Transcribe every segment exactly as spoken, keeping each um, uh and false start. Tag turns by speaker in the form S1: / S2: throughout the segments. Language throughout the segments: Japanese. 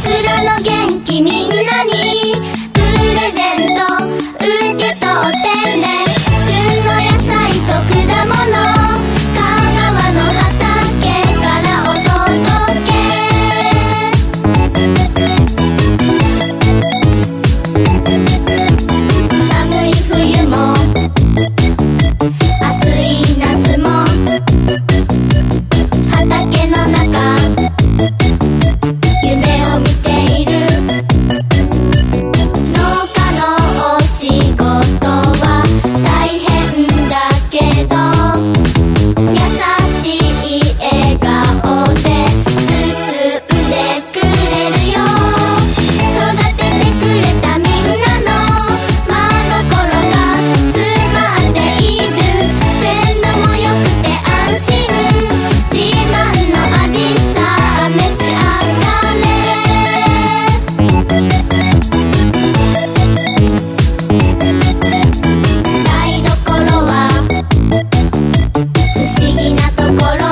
S1: の元気みんなにプレゼント受け取ってね。旬の野菜と果物香川の畑からお届け。寒い冬も暑い夏も畑の中夢を見ている。農家のお仕事は大変だけど優しい笑顔で包んでくれるよ。育ててくれたみんなの真心が詰まっている。鮮度も良くて安心自慢の味さあ召し上がれ。台所は不思議なところ。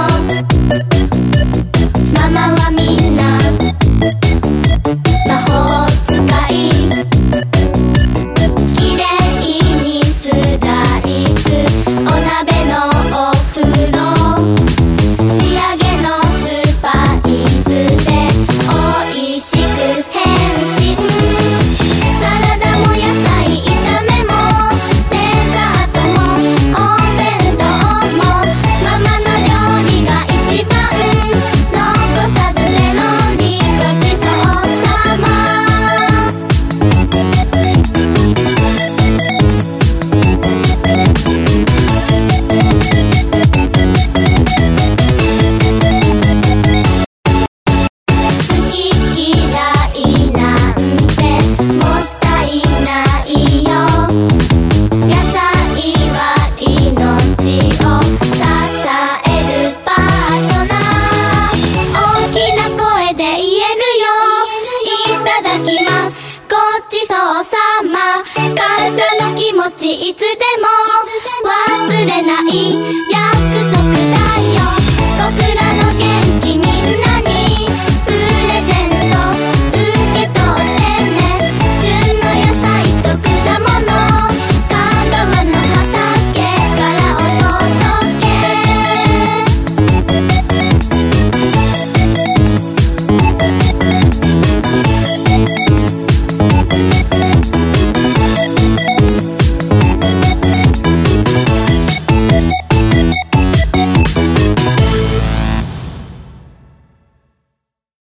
S1: ママはみんな魔法使い。きれいにスライスお鍋のお風呂仕上げのスパイスでおいしく変身。サラダも野菜炒めもデザートもお弁当もママの料理が一番残さずメロディーごちそうさま。好き嫌いなんてもったいないよ。野菜は命を支えるパートナー。大きな声で言えるよ。いただきます、ごちそうさま。感謝の気持ちいつでも忘れないよ。